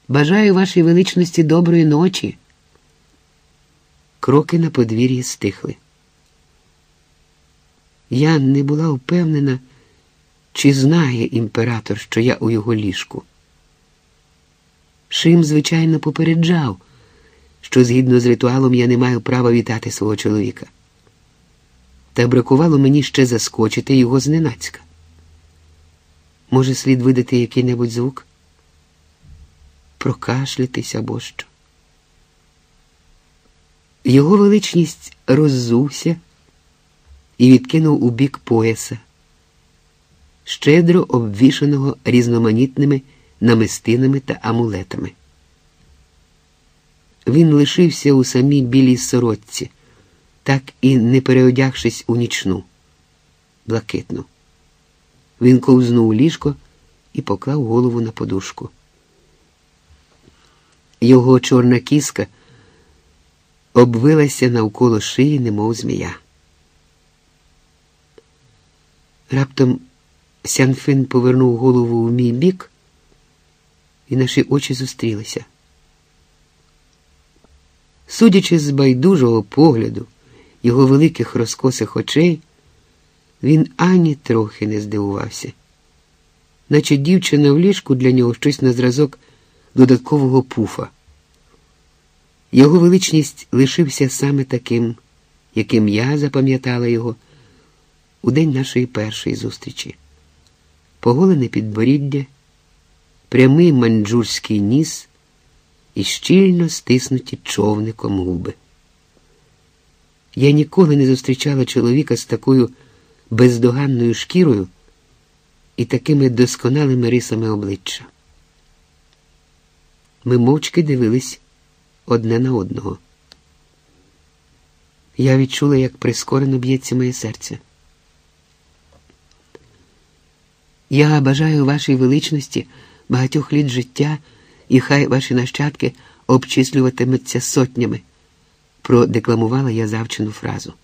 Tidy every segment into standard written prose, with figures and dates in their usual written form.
Бажаю вашій величності доброї ночі. Кроки на подвір'ї стихли. Я не була впевнена, чи знає імператор, що я у його ліжку. Шим, звичайно, попереджав, що згідно з ритуалом я не маю права вітати свого чоловіка. Та бракувало мені ще заскочити його зненацька. Може, слід видати який-небудь звук? Прокашлятись або що? Його величність роззувся і відкинув у бік пояса, щедро обвішаного різноманітними намистинами та амулетами. Він лишився у самій білій сорочці, так і не переодягшись у нічну, блакитну. Він ковзнув у ліжко і поклав голову на подушку. Його чорна кіска обвилася навколо шиї, немов змія. Раптом Сян-Фин повернув голову в мій бік, і наші очі зустрілися. Судячи з байдужого погляду його великих розкосих очей, він ані трохи не здивувався. Наче дівчина в ліжку для нього щось на зразок додаткового пуфа. Його величність лишився саме таким, яким я запам'ятала його у день нашої першої зустрічі. Поголене підборіддя, прямий маньчжурський ніс і щільно стиснуті човником губи. Я ніколи не зустрічала чоловіка з такою бездоганною шкірою і такими досконалими рисами обличчя. Ми мовчки дивились одне на одного. Я відчула, як прискорено б'ється моє серце. Я бажаю вашій величності багатьох літ життя, і хай ваші нащадки обчислюватимуться сотнями, продекламувала я завчену фразу.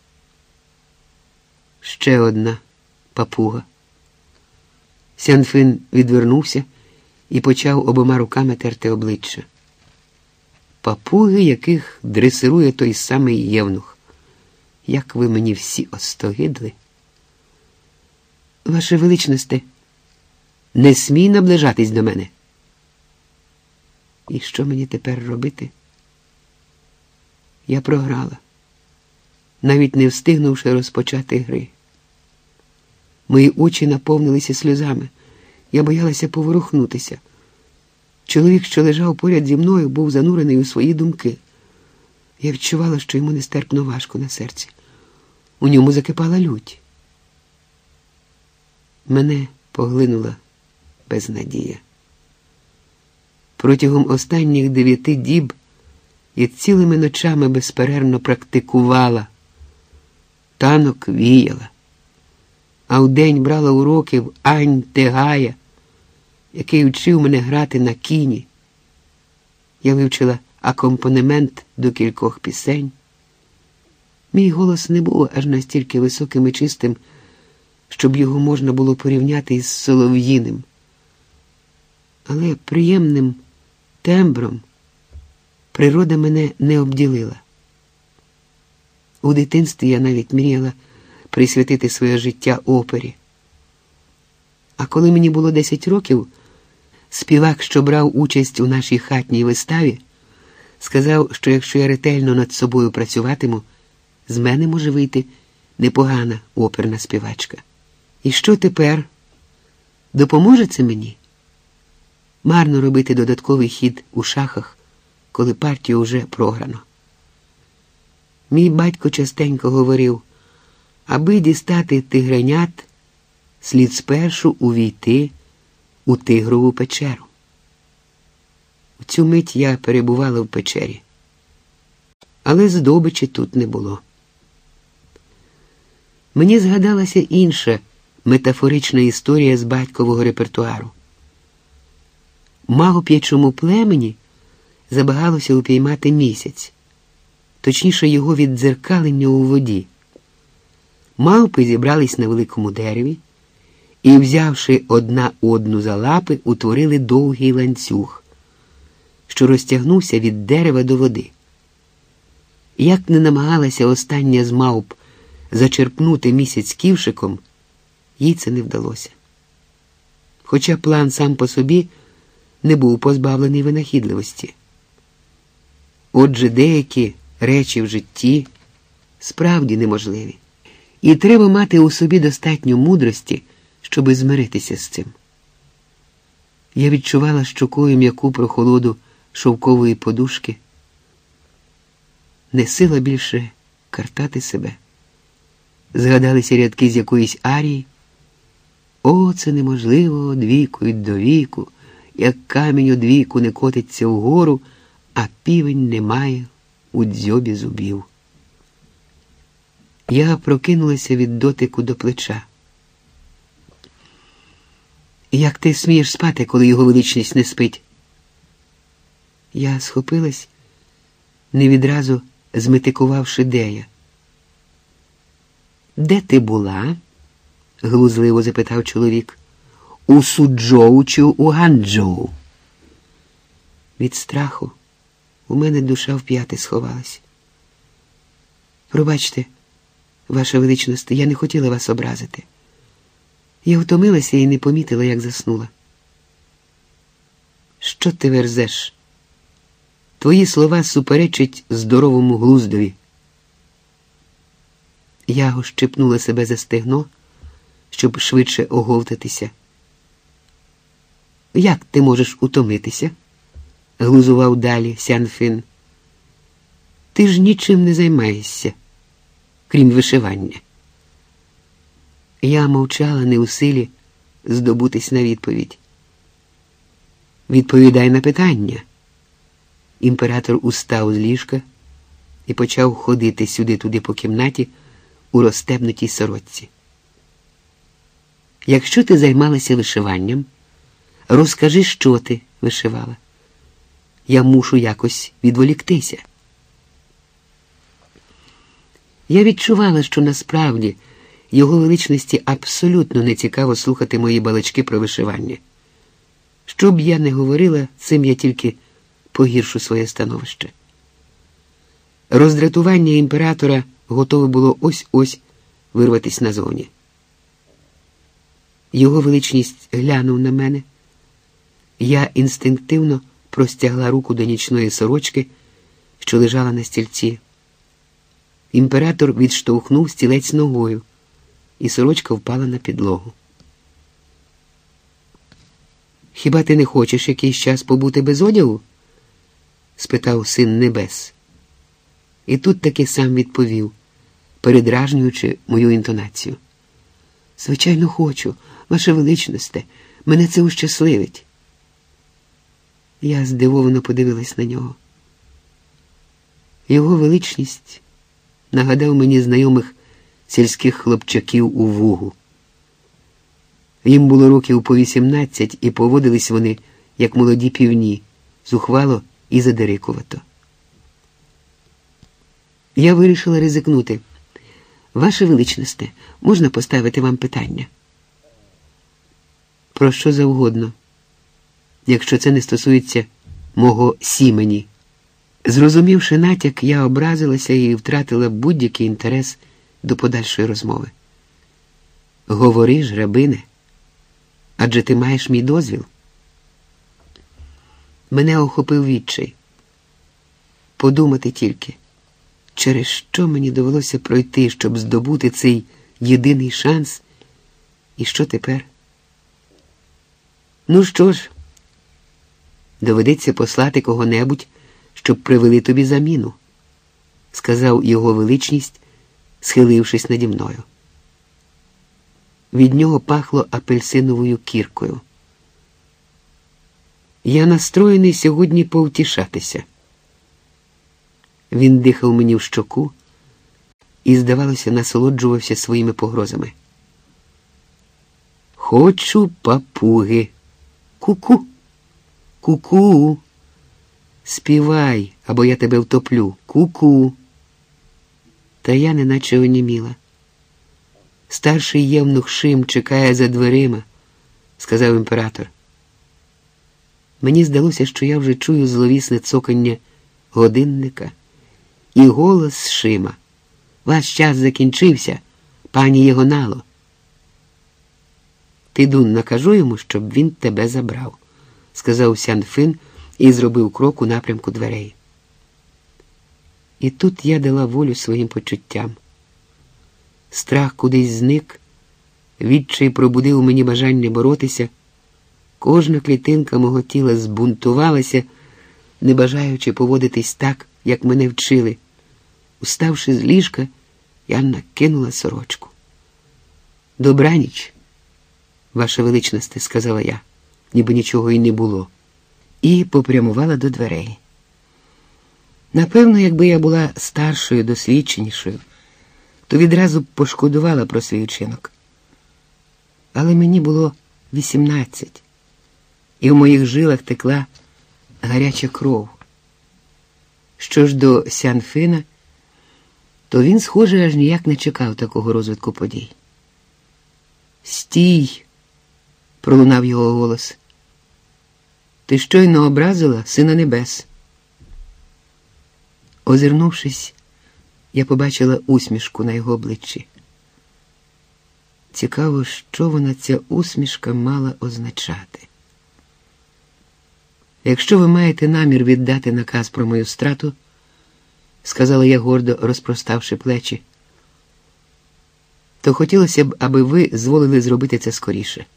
Ще одна папуга. Сян-Фин відвернувся і почав обома руками терти обличчя. Папуги, яких дресирує той самий євнух. Як ви мені всі остогидли. Ваше величносте, не смій наближатись до мене. І що мені тепер робити? Я програла, навіть не встигнувши розпочати гри. Мої очі наповнилися сльозами. Я боялася поворухнутися. Чоловік, що лежав поряд зі мною, був занурений у свої думки. Я відчувала, що йому нестерпно важко на серці. У ньому закипала лють. Мене поглинула безнадія. Протягом останніх 9 діб я цілими ночами безперервно практикувала. Танок віяла. А вдень брала уроки в Ань Тегая, який вчив мене грати на кіні. Я вивчила акомпанемент до кількох пісень. Мій голос не був аж настільки високим і чистим, щоб його можна було порівняти із солов'їним. Але приємним тембром природа мене не обділила. У дитинстві я навіть мріяла присвятити своє життя опері. А коли мені було 10 років, співак, що брав участь у нашій хатній виставі, сказав, що якщо я ретельно над собою працюватиму, з мене може вийти непогана оперна співачка. І що тепер? Допоможе це мені? Марно робити додатковий хід у шахах, коли партію вже програно. Мій батько частенько говорив, аби дістати тигренят, слід спершу увійти у тигрову печеру. У цю мить я перебувала в печері. Але здобичі тут не було. Мені згадалася інша метафорична історія з батькового репертуару. Мавп'ячому племені забагалося упіймати місяць, точніше його віддзеркалення у воді. Мавпи зібрались на великому дереві і, взявши одна одну за лапи, утворили довгий ланцюг. що розтягнувся від дерева до води. Як не намагалася остання з мавп зачерпнути місяць ківшиком, їй це не вдалося. Хоча план сам по собі не був позбавлений винахідливості. Отже, деякі речі в житті справді неможливі. І треба мати у собі достатньо мудрості, щоби змиритися з цим. Я відчувала щокою м'яку прохолоду шовкової подушки. Не сила більше картати себе. Згадалися рядки з якоїсь арії. О, це неможливо од віку й до віку, як камінь од віку не котиться вгору, а півень не має у дзьобі зубів. Я прокинулася від дотику до плеча. Як ти смієш спати, коли його величність не спить? Я схопилась, не відразу зметикувавши, де я. Де ти була? Глузливо запитав чоловік. У Суджоу чи у Ганчжоу? Від страху у мене душа в п'яти сховалась. Пробачте, Ваша величність, я не хотіла вас образити. Я втомилася і не помітила, як заснула. Що ти верзеш? Твої слова суперечать здоровому глуздові. Я ощипнула себе за стегно, щоб швидше оговтатися. Як ти можеш утомитися? Глузував далі Сянфин. Ти ж нічим не займаєшся, крім вишивання. Я мовчала, не у силі здобутись на відповідь. Відповідай на питання. Імператор устав з ліжка і почав ходити сюди-туди по кімнаті у розстебнутій сорочці. Якщо ти займалася вишиванням, розкажи, що ти вишивала. Я мушу якось відволіктися. Я відчувала, що насправді його величності абсолютно не цікаво слухати мої балачки про вишивання. Що б я не говорила, цим я тільки погіршу своє становище. Роздратування імператора готове було ось-ось вирватися назовні. Його величність глянув на мене. Я інстинктивно простягла руку до нічної сорочки, що лежала на стільці. Імператор відштовхнув стілець ногою, і сорочка впала на підлогу. «Хіба ти не хочеш якийсь час побути без одягу?» – спитав син небес. І тут таки сам відповів, передражнюючи мою інтонацію. «Звичайно, хочу, Ваше величносте, мене це ущасливить». Я здивовано подивилась на нього. Його величність нагадав мені знайомих сільських хлопчаків у Вугу. Їм було років по 18, і поводились вони, як молоді півні, зухвало і задирикувато. Я вирішила ризикнути. «Ваше величносте, можна поставити вам питання?» «Про що завгодно, якщо це не стосується мого сімені». Зрозумівши натяк, я образилася і втратила будь-який інтерес до подальшої розмови. «Говори ж, рабине, адже ти маєш мій дозвіл». Мене охопив відчай. Подумати тільки, через що мені довелося пройти, щоб здобути цей єдиний шанс, і що тепер? Ну що ж, доведеться послати кого-небудь, щоб привели тобі заміну, сказав його величність, схилившись наді мною. Від нього пахло апельсиновою кіркою. Я настроєний сьогодні повтішатися. Він дихав мені в щоку і, здавалося, насолоджувався своїми погрозами. «Хочу папуги. Ку-ку, ку-ку. Співай, або я тебе втоплю. Ку-ку». Та я неначе оніміла. «Старший євнух Шим чекає за дверима», – сказав імператор. Мені здалося, що я вже чую зловісне цокання годинника і голос Шима. «Ваш час закінчився, пані Єгонало». «Піду накажу йому, щоб він тебе забрав», – сказав Сян Фин і зробив крок у напрямку дверей. І тут я дала волю своїм почуттям. Страх кудись зник, відчай пробудив у мені бажання боротися. Кожна клітинка мого тіла збунтувалася, не бажаючи поводитись так, як мене вчили. Уставши з ліжка, я накинула сорочку. «Добраніч, ваша величність», – сказала я, ніби нічого й не було, і попрямувала до дверей. Напевно, якби я була старшою, досвідченішою, то відразу б пошкодувала про свій вчинок. Але мені було 18, і в моїх жилах текла гаряча кров. Що ж до Сян Фина, то він, схоже, аж ніяк не чекав такого розвитку подій. «Стій!» – пролунав його голос. «Ти щойно образила Сина Небес». Озирнувшись, я побачила усмішку на його обличчі. Цікаво, що вона, ця усмішка, мала означати. «Якщо ви маєте намір віддати наказ про мою страту», – сказала я гордо, розпроставши плечі, – «то хотілося б, аби ви зволили зробити це скоріше».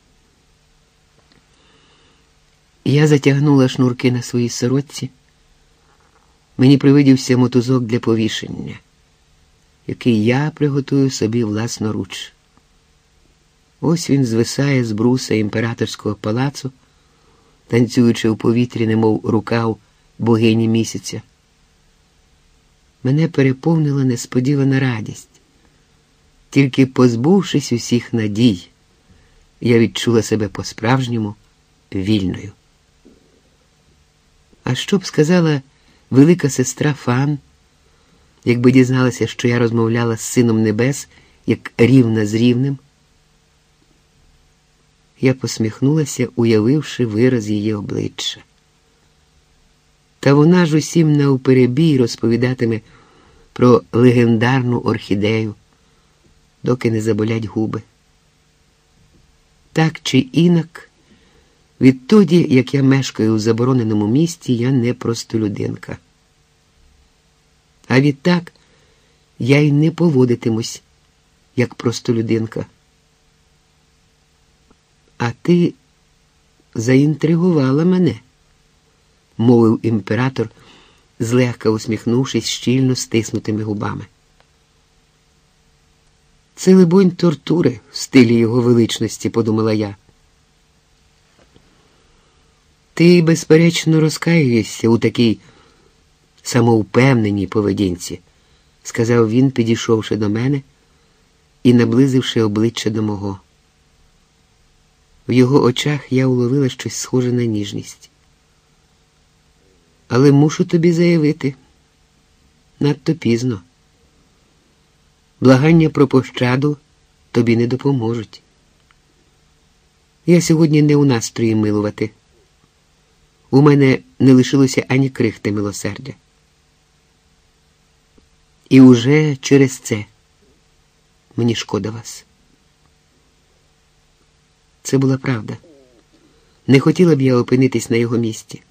Я затягнула шнурки на своїй сорочці. Мені привидівся мотузок для повішення, який я приготую собі власноруч. Ось він звисає з бруса імператорського палацу, танцюючи в повітрі, немов рукав богині місяця. Мене переповнила несподівана радість. Тільки позбувшись усіх надій, я відчула себе по-справжньому вільною. А що б сказала велика сестра Фан, якби дізналася, що я розмовляла з Сином Небес, як рівна з рівним? Я посміхнулася, уявивши вираз її обличчя. Та вона ж усім навперебій розповідатиме про легендарну орхідею, доки не заболять губи. Так чи інак, відтоді, як я мешкаю у забороненому місті, я не простолюдинка. А відтак я й не поводитимусь, як простолюдинка. «А ти заінтригувала мене», – мовив імператор, злегка усміхнувшись щільно стиснутими губами. «Це, либонь, тортури в стилі його величності», – подумала я. «Ти, безперечно, розкаюєшся у такій самовпевненій поведінці», – сказав він, підійшовши до мене і наблизивши обличчя до мого. В його очах я уловила щось схоже на ніжність. «Але мушу тобі заявити, надто пізно. Благання про пощаду тобі не допоможуть. Я сьогодні не у настрої милувати. У мене не лишилося ані крихти милосердя. І уже через це мені шкода вас». Це була правда. Не хотіла б я опинитись на його місці.